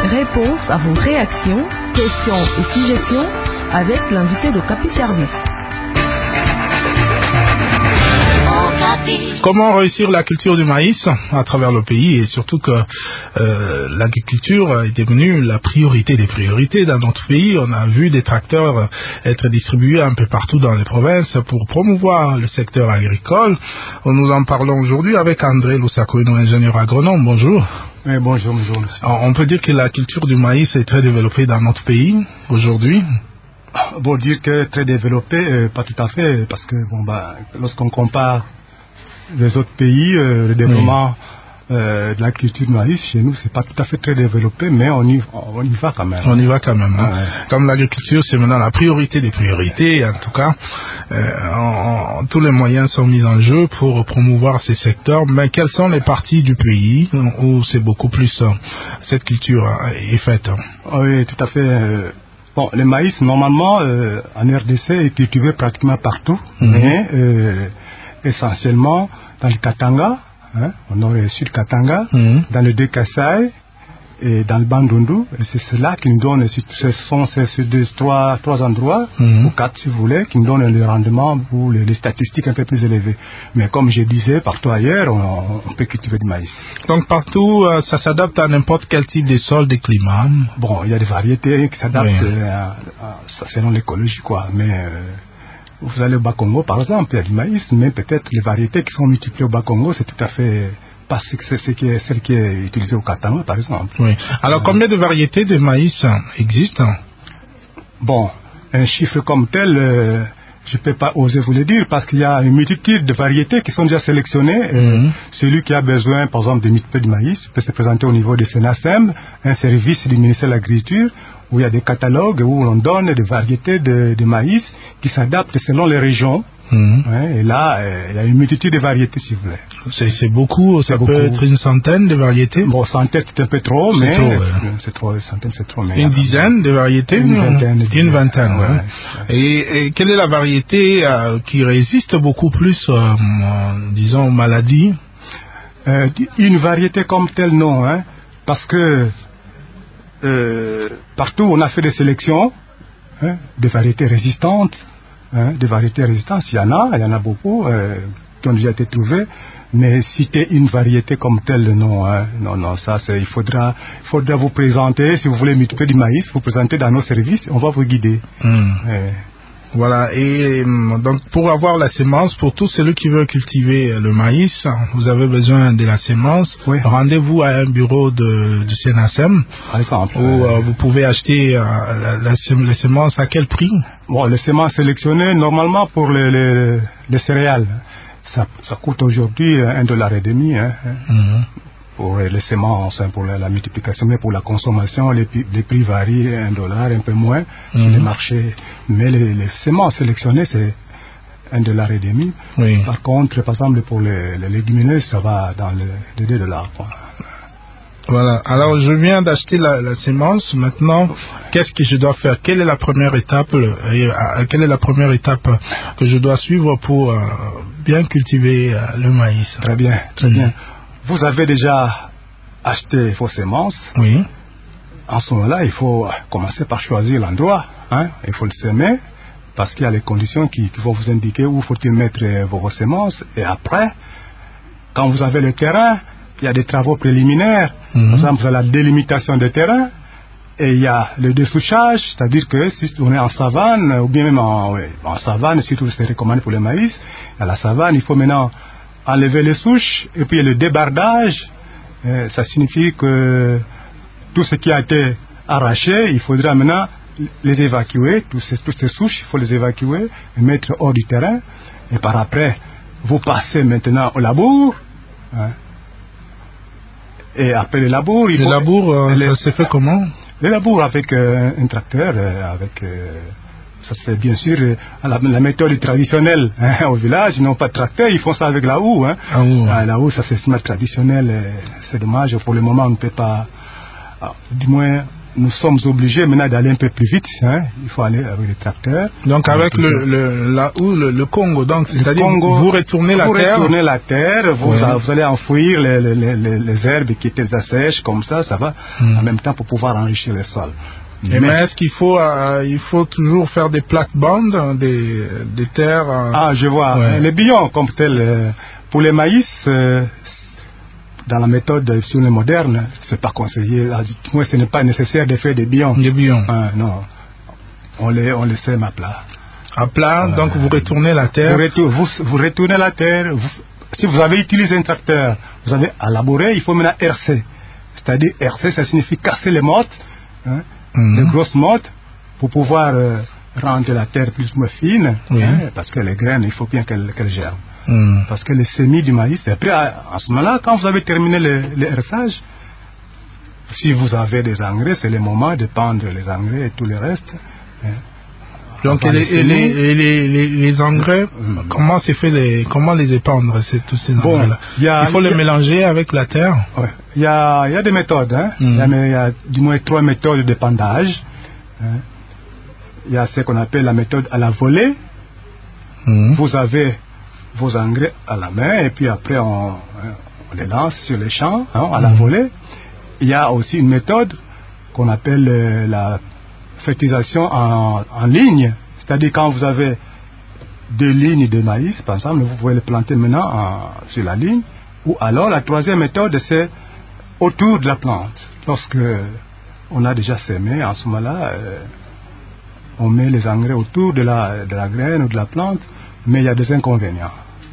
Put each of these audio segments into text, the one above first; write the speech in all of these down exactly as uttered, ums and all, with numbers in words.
Réponse à vos réactions, questions et suggestions avec l'invité de Capi Service. Comment réussir la culture du maïs à travers le pays, et surtout que euh, l'agriculture est devenue la priorité des priorités dans notre pays. On a vu des tracteurs être distribués un peu partout dans les provinces pour promouvoir le secteur agricole. Nous en parlons aujourd'hui avec André Lussakoino, ingénieur agronome. Bonjour. Oui, bonjour, bonjour, monsieur. Alors, on peut dire que la culture du maïs est très développée dans notre pays aujourd'hui. Bon, dire que très développée, euh, pas tout à fait, parce que bon, bah, lorsqu'on compare les autres pays, euh, le développement oui. euh, de la culture du maïs chez nous, c'est pas tout à fait très développé, mais on y, on y va quand même. On y va quand même. Hein. Ouais. Comme l'agriculture, c'est maintenant la priorité des priorités, en tout cas, euh, on, on, tous les moyens sont mis en jeu pour promouvoir ces secteurs. Mais quelles sont les parties du pays où c'est beaucoup plus euh, cette culture est faite? Oui, tout à fait. Euh, bon, le maïs, normalement, euh, en R D C, est cultivé pratiquement partout, mm-hmm. mais euh, essentiellement dans le Katanga, hein, au nord et sud Katanga, mmh. dans le deux Kasaï et dans le Bandundu. Et c'est cela qui nous donne, ce sont ces, ces deux, trois, trois endroits, mmh. ou quatre si vous voulez, qui nous donnent le rendement ou les, les statistiques un peu plus élevées. Mais comme je disais, partout ailleurs, on, on peut cultiver du maïs. Donc partout, euh, ça s'adapte à n'importe quel type de sol, de climat. Bon, il y a des variétés qui s'adaptent oui. euh, à, à, selon l'écologie, quoi. Mais euh, vous allez au Bas-Congo, par exemple, il y a du maïs, mais peut-être les variétés qui sont multipliées au Bas-Congo, c'est tout à fait pas ce qui est, celle qui est utilisée au Katanga, par exemple. Oui. Alors, euh, combien de variétés de maïs existent? Bon, un chiffre comme tel, euh, je ne peux pas oser vous le dire, parce qu'il y a une multitude de variétés qui sont déjà sélectionnées. Mm-hmm. Celui qui a besoin, par exemple, de multiplier du maïs peut se présenter au niveau de SENASEM, un service du ministère de l'Agriculture, où il y a des catalogues où on donne des variétés de, de maïs qui s'adaptent selon les régions. Mmh. Ouais, et là, euh, il y a une multitude de variétés, si vous voulez. C'est, c'est beaucoup, ça peut beaucoup. être une centaine de variétés. Bon, centaine, c'est un peu trop, c'est mais... Trop, ouais. C'est trop, centaine, c'est trop. Mais une dizaine de variétés? Une vingtaine. De une vingtaine, ouais. ouais. Et, et quelle est la variété euh, qui résiste beaucoup plus, euh, euh, disons, aux maladies? euh, Une variété comme telle, non, hein, parce que Euh, partout on a fait des sélections, hein, des variétés résistantes, hein, des variétés résistantes, il y en a, il y en a beaucoup euh, qui ont déjà été trouvées, mais citer une variété comme telle, non, hein, non, non, ça c'est, il faudra, il faudra vous présenter, si vous voulez multiplier du maïs, vous présenter dans nos services, on va vous guider. Mmh. Euh, Voilà, et donc pour avoir la sémence, pour tous ceux qui veulent cultiver le maïs, vous avez besoin de la sémence. Oui. Rendez-vous à un bureau de, du SENASEM, par exemple, où euh, vous pouvez acheter euh, la, la, les sémences à quel prix? Bon, les sémences sélectionnées, normalement pour les, les, les céréales, ça, ça coûte aujourd'hui un dollar et demi. Hein, mm-hmm. Pour les semences, pour la, la multiplication, mais pour la consommation, les, les prix varient, un dollar, un peu moins, mmh. les marchés. Mais les, les semences sélectionnées, c'est un dollar et demi. Oui. Par contre, par exemple, pour les, les légumineuses, ça va dans les deux dollars. Voilà. Alors, je viens d'acheter la, la sémence. Maintenant, qu'est-ce que je dois faire? Quelle est la première étape et, euh, Quelle est la première étape que je dois suivre pour euh, bien cultiver euh, le maïs? Très bien, très mmh. bien. Vous avez déjà acheté vos semences. Oui. En ce moment-là, il faut commencer par choisir l'endroit. Hein. Il faut le semer parce qu'il y a les conditions qui, qui vont vous indiquer où faut-il mettre vos, vos semences. Et après, quand vous avez le terrain, il y a des travaux préliminaires. Mm-hmm. Par exemple, vous avez la délimitation des terrains et il y a le dessouchage, c'est-à-dire que si on est en savane, ou bien même en, oui, en savane, surtout c'est recommandé pour le maïs, à la savane, il faut maintenant enlever les souches, et puis le débardage, euh, ça signifie que tout ce qui a été arraché, il faudra maintenant les évacuer, tous ces, toutes ces souches, il faut les évacuer, les mettre hors du terrain, et par après, vous passez maintenant au labour, hein, et après le labour... Il le faut, labour, euh, les, ça se fait comment? Le labour avec euh, un tracteur, euh, avec... Euh, ça se fait bien sûr à la, la méthode traditionnelle hein, au village, ils n'ont pas de tracteur, ils font ça avec la houe. Hein. Ah, oui. ah, la houe, ça c'est traditionnel, c'est dommage, pour le moment on ne peut pas, ah, du moins nous sommes obligés maintenant d'aller un peu plus vite. Hein. Il faut aller avec les tracteurs. Donc avec le, le, là où le, le Congo, donc c'est-à-dire vous retournez la vous terre. Vous retournez la terre, vous, oui. a, vous allez enfouir les, les, les, les herbes qui étaient sèches, comme ça, ça va mm. en même temps pour pouvoir enrichir le sol. Et mais, mais est-ce qu'il faut, euh, il faut toujours faire des plates-bandes, des, des terres euh... Ah, je vois. Ouais. Les billons comme tel, euh, pour les maïs, euh, dans la méthode sur les modernes, c'est pas conseillé. Moi, ce n'est pas nécessaire de faire des billons. Des billons. Ah, non. On les, on les sème à plat. À plat, euh, donc vous retournez la terre. Vous, retour, vous, vous retournez la terre. Vous, si vous avez utilisé un tracteur, vous avez à labourer, il faut maintenant hercer. C'est-à-dire hercer, ça signifie casser les mottes, hein, mm-hmm. les grosses mottes, pour pouvoir euh, rendre la terre plus ou moins fine, oui. hein, parce que les graines, il faut bien qu'elles qu'elles germent. Mm. Parce que les semis du maïs, et après, à ce moment-là, quand vous avez terminé le, le herçage, si vous avez des engrais, c'est le moment de pendre les engrais et tout le reste. Hein. Donc, et les, et les, et les, les, les engrais, mm. comment c'est fait les, comment les épandre, c'est tous ces engrais-là? Bon, y a, il faut les a, mélanger avec la terre? Ouais. Il y a, il y a des méthodes, hein. Mm. Il, y a, il y a du moins trois méthodes d'épandage. Hein. Il y a ce qu'on appelle la méthode à la volée. Mm. Vous avez vos engrais à la main et puis après on, on les lance sur les champs, hein, à la mmh. volée. Il y a aussi une méthode qu'on appelle euh, la fertilisation en, en ligne, c'est-à-dire quand vous avez deux lignes de maïs, par exemple, vous pouvez les planter maintenant en, sur la ligne, ou alors la troisième méthode c'est autour de la plante. Lorsque on a déjà semé, en ce moment-là, euh, on met les engrais autour de la, de la graine ou de la plante, mais il y a des inconvénients.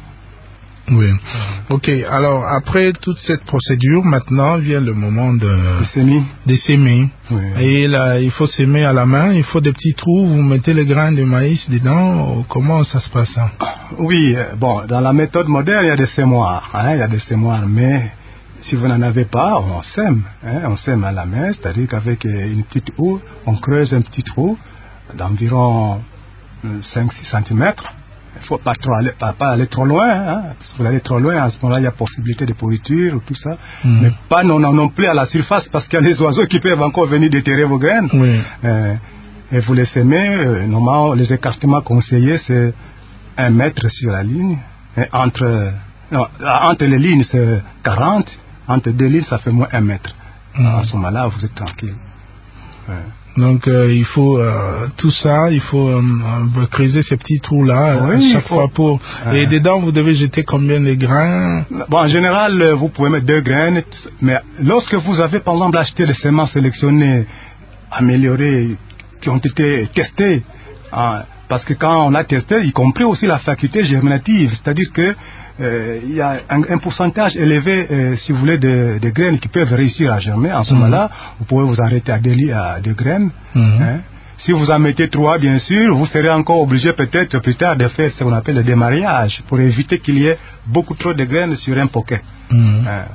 Oui. Ok. Alors après toute cette procédure, maintenant vient le moment de de semer. De semer. Oui. Et là, il faut semer à la main. Il faut des petits trous. Vous mettez les grains de maïs dedans. Comment ça se passe ça? Oui. Bon, dans la méthode moderne, il y a des semoirs. Hein, il y a des semoirs, mais si vous n'en avez pas, on sème. Hein, on sème à la main, c'est-à-dire qu'avec une petite houe, on creuse un petit trou d'environ cinq à six centimètres. Il ne faut pas, trop aller, pas, pas aller trop loin, hein, parce que vous allez trop loin, à ce moment-là, il y a possibilité de pourriture ou tout ça. Mm. Mais pas non, non, non plus à la surface, parce qu'il y a les oiseaux qui peuvent encore venir déterrer vos graines. Oui. Euh, et vous les semez, euh, normalement, les écartements conseillés, c'est un mètre sur la ligne. Et entre, non, entre les lignes, c'est quarante. Entre deux lignes, ça fait moins un mètre. Mm. À ce moment-là, vous êtes tranquille. Ouais. Donc euh, il faut euh, tout ça, il faut euh, euh, creuser ces petits trous là oui, à chaque faut... fois pour. Euh... Et dedans vous devez jeter combien de grains? Bon, en général vous pouvez mettre deux graines, mais lorsque vous avez par exemple acheté des semences sélectionnées, améliorées, qui ont été testées, hein, parce que quand on a testé, y compris aussi la faculté germinative, c'est-à-dire que Euh, il y a un, un pourcentage élevé, euh, si vous voulez, de, de graines qui peuvent réussir à germer. En ce mmh. moment-là, vous pouvez vous arrêter à deux, à deux graines. Mmh. Hein. Si vous en mettez trois, bien sûr, vous serez encore obligé peut-être plus tard de faire ce qu'on appelle le démariage pour éviter qu'il y ait beaucoup trop de graines sur un poquet. Mmh. Hein.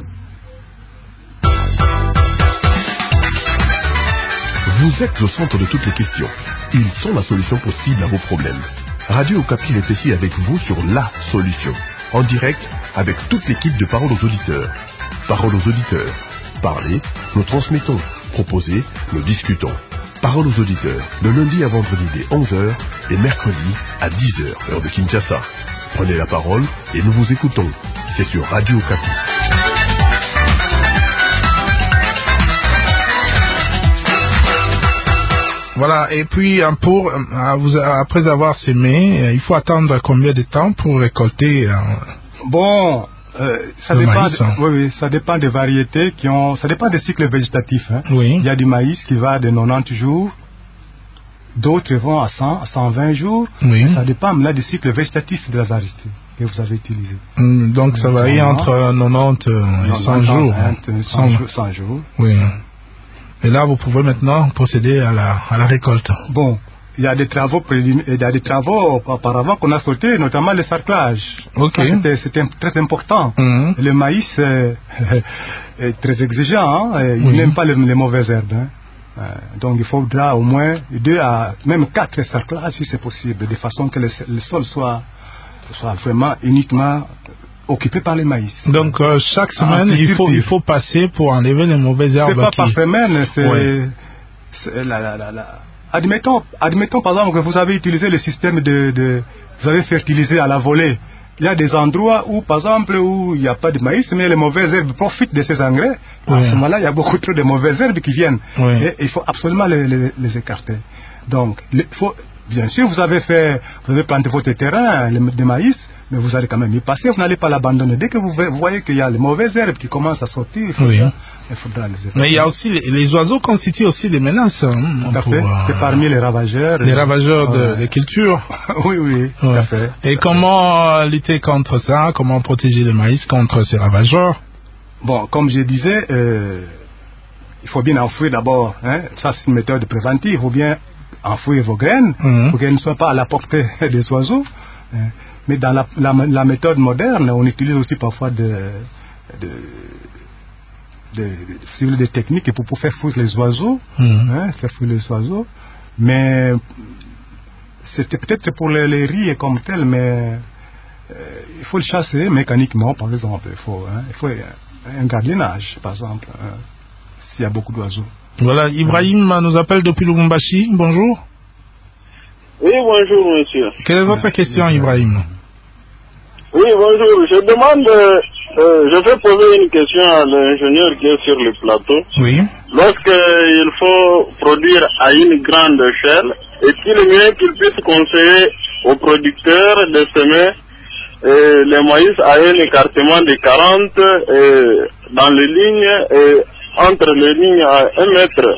Vous êtes au centre de toutes les questions. Ils sont la solution possible à vos problèmes. Radio Okapi est ici avec vous sur la solution. En direct, avec toute l'équipe de Parole aux auditeurs. Parole aux auditeurs. Parlez, nous transmettons. Proposez, nous discutons. Parole aux auditeurs, le lundi à vendredi dès onze heures et mercredi à dix heures, heure de Kinshasa. Prenez la parole et nous vous écoutons. C'est sur Radio Okapi. Voilà, et puis pour, après avoir semé, il faut attendre combien de temps pour récolter? Bon, euh, ça, dépend maïs, de, hein. oui, oui, ça dépend des variétés qui ont, ça dépend des cycles végétatifs. Hein. Oui. Il y a du maïs qui va de quatre-vingt-dix jours, d'autres vont à cent, à cent vingt jours. Oui. Ça dépend là des cycles végétatifs de la variété que vous avez utilisé. Mmh, donc ça varie entre quatre-vingt-dix et cent jours. cent, cent, cent jours. Oui. Et là, vous pouvez maintenant procéder à la, à la récolte. Bon, il y a des travaux il y a des travaux auparavant qu'on a sautés, notamment le sarclage. Ok. Ça, c'était, c'était très important. Mm-hmm. Le maïs euh, est très exigeant, hein, il oui. n'aime pas les, les mauvaises herbes. Hein. Euh, donc il faudra au moins deux à même quatre sarclages si c'est possible, de façon que le, le sol soit, soit vraiment uniquement occupé par les maïs. Donc euh, chaque semaine, ah, il faut il faut passer pour enlever les mauvaises herbes. C'est pas qui... par semaine, c'est, ouais. la, la, la, la, admettons, admettons par exemple que vous avez utilisé le système de, de vous avez fertilisé à la volée. Il y a des endroits où, par exemple, où il n'y a pas de maïs, mais les mauvaises herbes profitent de ces engrais. Oui. À ce moment-là, il y a beaucoup trop de mauvaises herbes qui viennent. Oui. Et il faut absolument les, les, les écarter. Donc, il faut, bien sûr, vous avez fait, vous avez planté votre terrain de maïs, mais vous allez quand même y passer, vous n'allez pas l'abandonner. Dès que vous voyez qu'il y a les mauvaises herbes qui commencent à sortir, il faudra, oui. il faudra les écarter. Mais il y a aussi, les, les oiseaux constituent aussi des menaces. Hein, tout à fait. Euh, C'est parmi les ravageurs. Les ravageurs de, des cultures. oui, oui, tout ouais. à fait. Et comment lutter contre ça? Comment protéger le maïs contre ces ravageurs? Bon, comme je disais, euh, il faut bien enfouir d'abord. Hein, ça, c'est une méthode préventive. Il faut bien enfouir vos graines mm-hmm. pour qu'elles ne soient pas à la portée des oiseaux. Hein. Mais dans la, la, la méthode moderne, on utilise aussi parfois de, de, de, de, des techniques pour, pour faire fuir les oiseaux, mmh. hein, faire fuir les oiseaux. Mais c'était peut-être pour les, les riz comme tel, mais euh, il faut le chasser mécaniquement, par exemple. Il faut, hein, il faut un gardiennage, par exemple, hein, s'il y a beaucoup d'oiseaux. Voilà, Ibrahim mmh. nous appelle depuis Lubumbashi. Bonjour. Oui, bonjour, monsieur. Quelle est votre question, Ibrahim? Oui, bonjour. Je demande, euh, je vais poser une question à l'ingénieur qui est sur le plateau. Oui. Lorsqu'il faut produire à une grande échelle, est-il mieux qu'il puisse conseiller aux producteurs de semer euh, les maïs à un écartement de quarante euh, dans les lignes et entre les lignes à un mètre?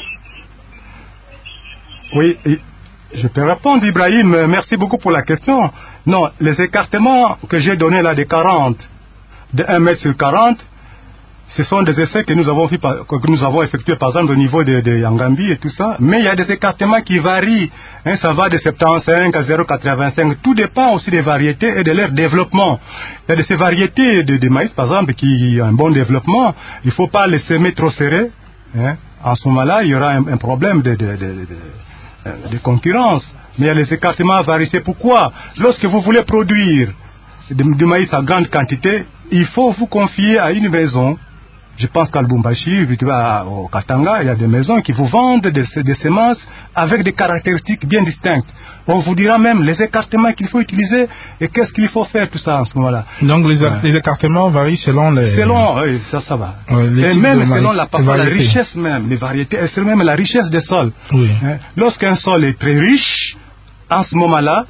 Oui, et je peux répondre, Ibrahim. Merci beaucoup pour la question. Non, les écartements que j'ai donnés là de quarante, de un mètre sur quarante, ce sont des essais que nous avons, fait, que nous avons effectués par exemple au niveau de, de Yangambi et tout ça. Mais il y a des écartements qui varient. Hein, ça va de soixante-quinze à zéro virgule quatre-vingt-cinq. Tout dépend aussi des variétés et de leur développement. Il y a de ces variétés de, de maïs, par exemple, qui ont un bon développement. Il ne faut pas les semer trop serrés. Hein. En ce moment-là, il y aura un, un problème de... de, de, de de concurrence, mais il y a les écartements variés. C'est pourquoi, lorsque vous voulez produire du maïs à grande quantité, il faut vous confier à une maison. Je pense qu'à Lubumbashi, au Katanga, il y a des maisons qui vous vendent des, des semences avec des caractéristiques bien distinctes. On vous dira même les écartements qu'il faut utiliser et qu'est-ce qu'il faut faire, tout ça en ce moment-là. Donc les, ouais. les écartements varient selon les... Selon, oui, ça, ça va. Ouais, et même selon la, la richesse même, les variétés, et selon même la richesse des sols. Oui. Hein. Lorsqu'un sol est très riche, en ce moment-là,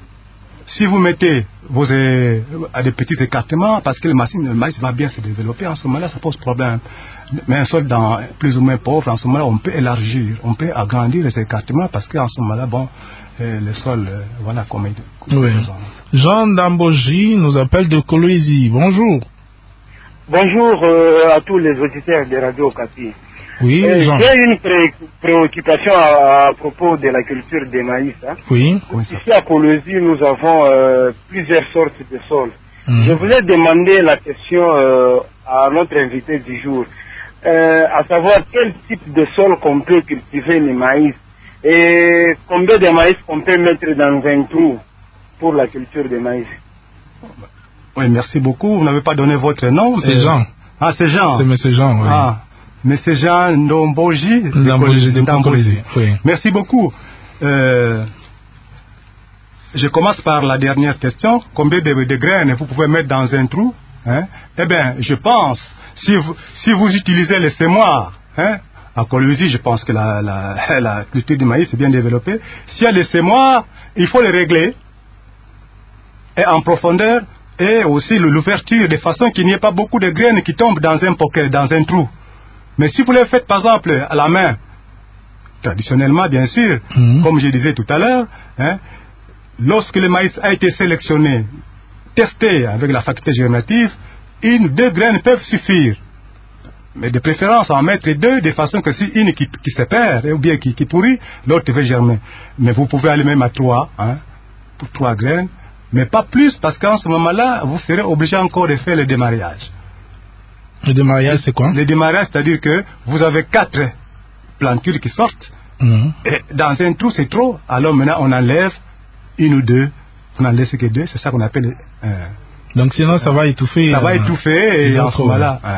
si vous mettez vos, euh, à des petits écartements, parce que le maïs, le maïs va bien se développer, en ce moment-là, ça pose problème. Mais un sol dans, plus ou moins pauvre, en ce moment-là, on peut élargir, on peut agrandir les écartements, parce qu'en ce moment-là, bon, euh, le sol, euh, voilà comment il... Oui. Jean Damboji nous appelle de Kolwezi. Bonjour. Bonjour euh, à tous les auditeurs de Radio Okapi. Oui, euh, j'ai une pré préoccupation à, à propos de la culture des maïs. Hein. Oui. Ici à Kolwezi, nous avons euh, plusieurs sortes de sols. Mmh. Je voulais demander la question euh, à notre invité du jour, euh, à savoir quel type de sol qu'on peut cultiver le maïs et combien de maïs qu'on peut mettre dans un trou pour la culture des maïs. Oui, merci beaucoup. Vous n'avez pas donné votre nom. C'est Jean. Ah, c'est Jean. C'est Monsieur Jean, oui. Ah. Monsieur Jean Ndomboji de oui. Merci beaucoup. Euh, je commence par la dernière question. Combien de, de graines vous pouvez mettre dans un trou, hein? Eh bien, je pense, si vous, si vous utilisez les semoirs, hein, à Kolwezi, je pense que la, la, la culture du maïs est bien développée. S'il y a des semoirs, il faut les régler et en profondeur et aussi l'ouverture de façon qu'il n'y ait pas beaucoup de graines qui tombent dans un pocket, dans un trou. Mais si vous le faites par exemple à la main, traditionnellement bien sûr, mmh. comme je disais tout à l'heure, hein, lorsque le maïs a été sélectionné, testé avec la faculté germinative, une ou deux graines peuvent suffire. Mais de préférence en mettre deux, de façon que si une qui, qui se perd ou bien qui, qui pourrit, l'autre va germer. Mais vous pouvez aller même à trois, hein, pour trois graines, mais pas plus parce qu'en ce moment-là, vous serez obligé encore de faire le démarrage. Le démarrage, c'est quoi? Le démarrage, c'est-à-dire que vous avez quatre plantures qui sortent, mmh. et dans un trou, c'est trop, alors maintenant on enlève une ou deux, on n'en laisse que deux, c'est ça qu'on appelle... Euh, Donc sinon, ça va étouffer... Ça euh, va étouffer, et en ce moment-là... Euh,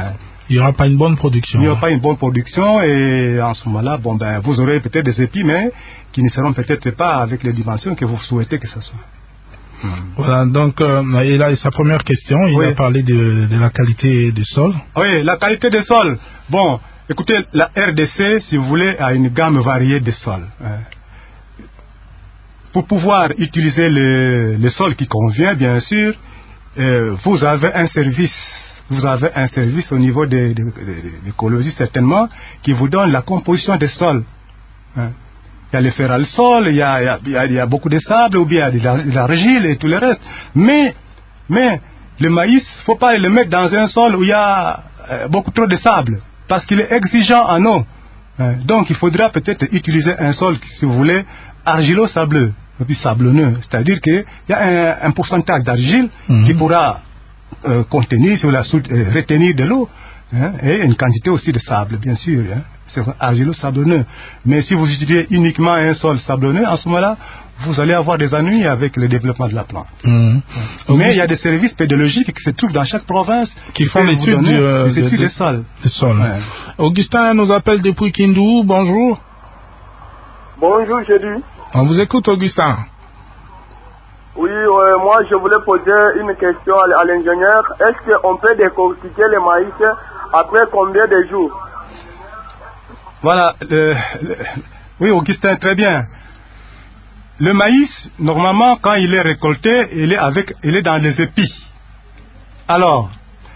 Il n'y aura pas une bonne production. Il n'y aura pas une bonne production et en ce moment-là, bon, ben, vous aurez peut-être des épis, mais qui ne seront peut-être pas avec les dimensions que vous souhaitez que ce soit. Hmm. Voilà, donc, euh, et là, sa première question, il oui. a parlé de, de la qualité des sols. Oui, la qualité des sols. Bon, écoutez, la R D C, si vous voulez, a une gamme variée de sols. Hein. Pour pouvoir utiliser le, le sol qui convient, bien sûr, euh, vous avez un service, vous avez un service au niveau de, de, de, de l'écologie certainement, qui vous donne la composition des sols. Hein. Il y a le fer al sol, il y a, il, y a, il y a beaucoup de sable, ou bien il y a de l'argile et tout le reste. Mais, mais le maïs, il ne faut pas le mettre dans un sol où il y a euh, beaucoup trop de sable, parce qu'il est exigeant en eau. Hein. Donc il faudra peut-être utiliser un sol, si vous voulez, argilo-sableux, et puis sablonneux. C'est-à-dire qu'il y a un, un pourcentage d'argile mmh. qui pourra euh, contenir, sur la soute, euh, retenir de l'eau, hein, et une quantité aussi de sable, bien sûr. Hein. C'est argilo-sablonneux. Mais si vous utilisez uniquement un sol sablonneux, en ce moment-là, vous allez avoir des ennuis avec le développement de la plante. Mmh. Mais il y a des services pédologiques qui se trouvent dans chaque province qui, qui font l'étude du, euh, des études de, de, de sol. De sol. Ouais. Augustin nous appelle depuis Kindu. Bonjour. Bonjour, j'ai dit. On vous écoute, Augustin. Oui, euh, moi je voulais poser une question à, à l'ingénieur. Est-ce qu'on peut décortiquer le maïs après combien de jours? Voilà. Le, le, oui, Augustin, très bien. Le maïs, normalement, quand il est récolté, il est, avec, il est dans les épis. Alors,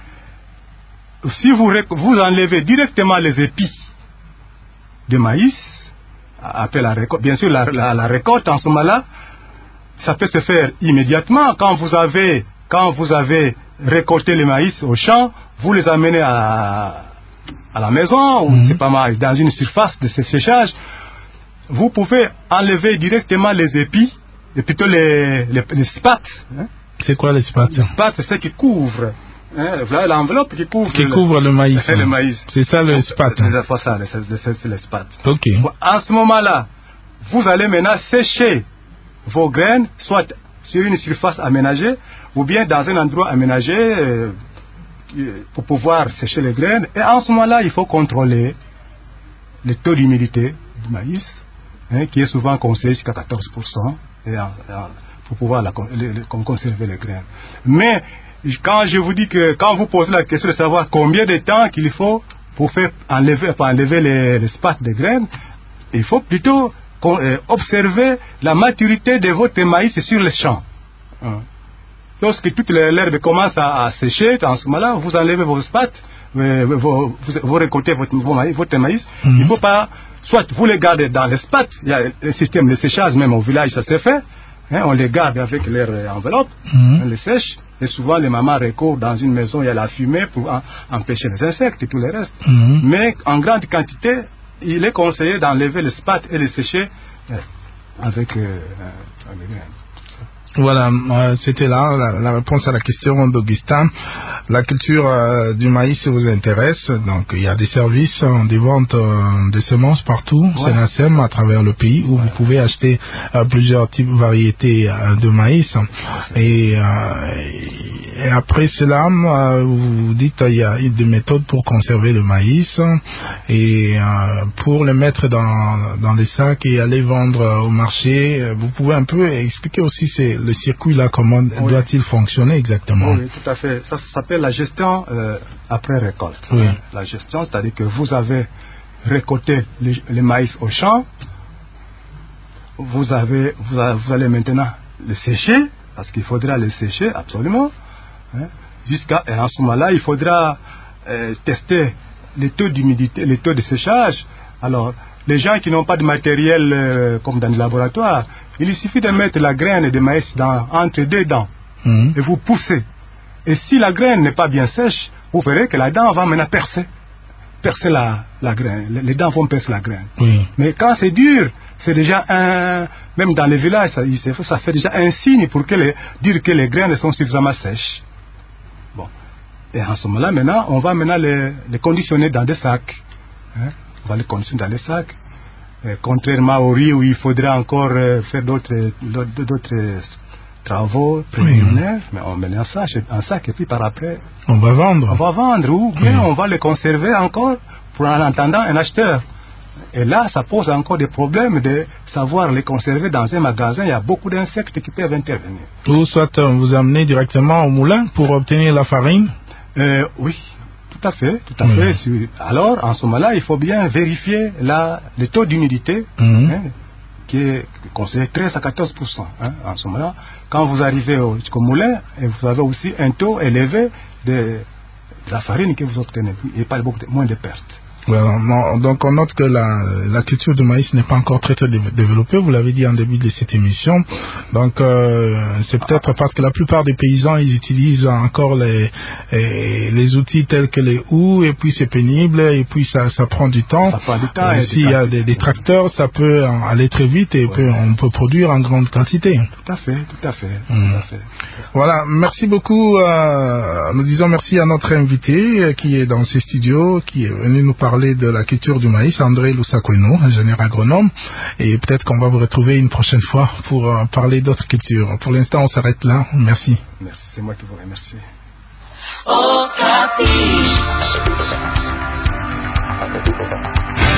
si vous, vous enlevez directement les épis de maïs, après la récolte, bien sûr, la, la, la récolte en ce moment-là, ça peut se faire immédiatement. Quand vous avez, quand vous avez récolté le maïs au champ, vous les amenez à, à la maison, ou mmh. c'est pas mal, dans une surface de séchage. Vous pouvez enlever directement les épis, et plutôt les, les, les spates. Hein. C'est quoi les spates? Les spates, c'est ce qui couvre. Hein, voilà l'enveloppe qui couvre, qui le, couvre le maïs. C'est le maïs. C'est ça le spat. C'est ça, c'est le spat. Ok. À ce moment-là, vous allez maintenant sécher vos graines, soit sur une surface aménagée, ou bien dans un endroit aménagé euh, pour pouvoir sécher les graines. Et en ce moment-là, il faut contrôler le taux d'humidité du maïs, hein, qui est souvent conseillé jusqu'à quatorze pour cent, et, et, pour pouvoir la, le, le, conserver les graines. Mais quand je vous dis que, quand vous posez la question de savoir combien de temps qu'il faut pour faire enlever, pour enlever les, les spates de graines, il faut plutôt euh, observer la maturité de votre maïs sur le champ. Hein. Lorsque toute l'herbe commence à, à sécher, en ce moment-là, vous enlevez vos spates, euh, vos, vous, vous récoltez votre, vos maïs, votre maïs. Mm-hmm. Il ne faut pas, soit vous les gardez dans les spates, il y a un système de séchage, même au village, ça s'est fait. Hein, on les garde avec leur enveloppe, mm-hmm. on les sèche. Et souvent, les mamans recourent dans une maison, il y a la fumée pour en, empêcher les insectes et tout le reste. Mm-hmm. Mais en grande quantité, il est conseillé d'enlever les spates et les sécher euh, avec euh, euh, les graines. Voilà, euh, c'était là la, la réponse à la question d'Augustin. La culture euh, du maïs vous intéresse, donc il y a des services, euh, des ventes euh, de semences partout, ouais. C'est Senasem à travers le pays où ouais. vous pouvez acheter euh, plusieurs types de variétés euh, de maïs. Et, euh, et après cela, euh, vous dites qu'il y a des méthodes pour conserver le maïs et euh, pour le mettre dans, dans des sacs et aller vendre au marché. Vous pouvez un peu expliquer aussi ces le circuit là, comment oui. doit-il fonctionner exactement? Oui, tout à fait. Ça, ça s'appelle la gestion euh, après récolte. Oui. La gestion, c'est-à-dire que vous avez récolté le, le maïs au champ, vous, avez, vous, avez, vous allez maintenant le sécher, parce qu'il faudra le sécher absolument. Hein, jusqu'à, et en ce moment-là, il faudra euh, tester les taux d'humidité, les taux de séchage. Alors, les gens qui n'ont pas de matériel euh, comme dans le laboratoire, il suffit de mettre la graine de maïs dans, entre deux dents mmh. et vous poussez. Et si la graine n'est pas bien sèche, vous verrez que la dent va maintenant percer. Percer la, la graine. Les, les dents vont percer la graine. Mmh. Mais quand c'est dur, c'est déjà un... Même dans les villages, ça, ça fait déjà un signe pour que les, dire que les graines sont suffisamment sèches. Bon. Et en ce moment-là, maintenant, on va maintenant les, les conditionner dans des sacs. Hein? On va les conditionner dans les sacs. Euh, contrairement au riz où il faudra encore euh, faire d'autres, d'autres travaux préliminaires, oui. mais on met en sac, en sac et puis par après... On va vendre. On va vendre, ou bien oui. on va les conserver encore pour en attendant un acheteur. Et là, ça pose encore des problèmes de savoir les conserver dans un magasin. Il y a beaucoup d'insectes qui peuvent intervenir. Ou soit vous amenez directement au moulin pour obtenir la farine. euh, Oui, tout à fait. Tout à oui. fait. Alors, en ce moment-là, il faut bien vérifier la, le taux d'humidité, mm-hmm. hein, qui est conseillé treize à quatorze pour cent. Hein, en ce moment-là, quand vous arrivez au, jusqu'au moulin, et vous avez aussi un taux élevé de, de la farine que vous obtenez. Et pas beaucoup de, moins de pertes. Voilà, non, donc on note que la, la culture du maïs n'est pas encore très très développée, vous l'avez dit en début de cette émission. Donc euh, c'est peut-être parce que la plupart des paysans ils utilisent encore les, les outils tels que les houes, et puis c'est pénible, et puis ça, ça prend du temps. Ça prend du temps. Et s'il y a des, des tracteurs, ça peut aller très vite et ouais. peut, on peut produire en grande quantité. Tout à fait, tout à fait. Mmh. Tout à fait. Voilà, merci beaucoup. Euh, nous disons merci à notre invité euh, qui est dans ces studios, qui est venu nous parler parler de la culture du maïs, André Lusakweno, ingénieur agronome, et peut-être qu'on va vous retrouver une prochaine fois pour euh, parler d'autres cultures. Pour l'instant, on s'arrête là. Merci. Merci, c'est moi qui vous remercie. Oh,